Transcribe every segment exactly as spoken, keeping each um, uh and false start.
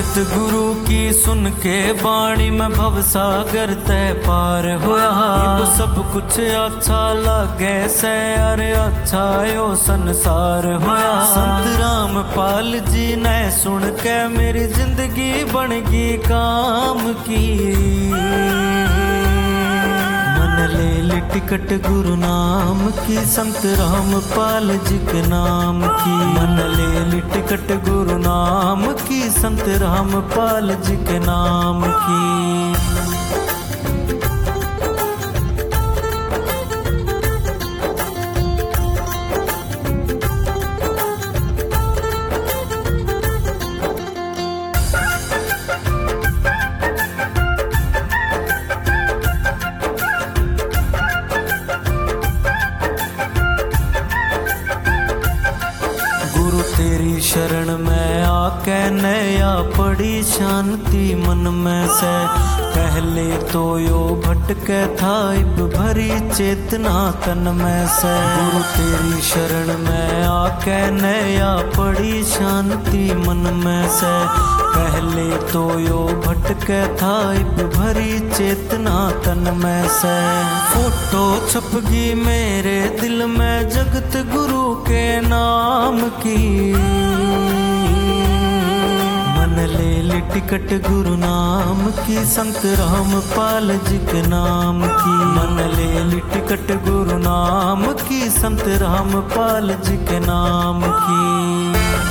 जगत गुरु की सुन के बाणी में भवसागर तय पार होया। इब सब कुछ अच्छा लागे से अरे अच्छा यो संसार होया। संत रामपाल जी ने सुन के मेरी जिंदगी बन गई काम की। मन ले ली टिकट गुरु नाम की, संत रामपाल जी के नाम की। मन ले ली टिकट गुरु नाम की, संत रामपाल जी के नाम की। तेरी शरण में आके नया पड़ी शांति मन में से। पहले तो यो भटके था इब भरी चेतना तन में से। गुरु तेरी शरण में आके नया पड़ी शांति मन में से। पहले तो यो भटके था इब भरी चेतना तन में से। फोटो छप गई मेरे दिल में जगत गुरु के नाम की। मन ले ली टिकट गुरु नाम की, संत रामपाल जी के नाम की। मन ले ली टिकट गुरु नाम की, संत रामपाल जी के नाम की।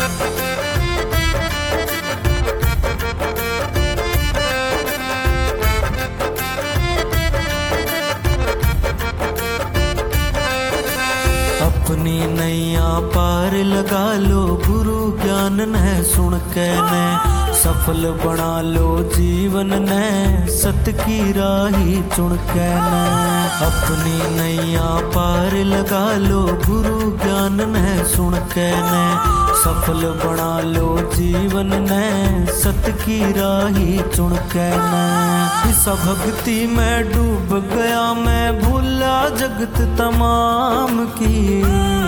अपनी नैया पार लगा लो गुरु ज्ञान ने सुन के ने। सफल बना लो जीवन ने सत की राही चुन के ने। अपनी नैया पार लगा लो गुरु ज्ञान ने सुन के ने। सफल बना लो जीवन ने सत की राही चुन के ने। इस भक्ति में डूब गया मैं भूला जगत तमाम की।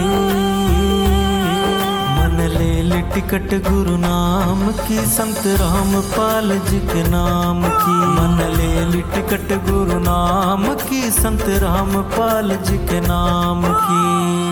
मन ले ली टिकट गुरु नाम की, संत रामपाल जी के नाम की। मन ले ली टिकट गुरु नाम की, संत रामपाल जी के नाम की।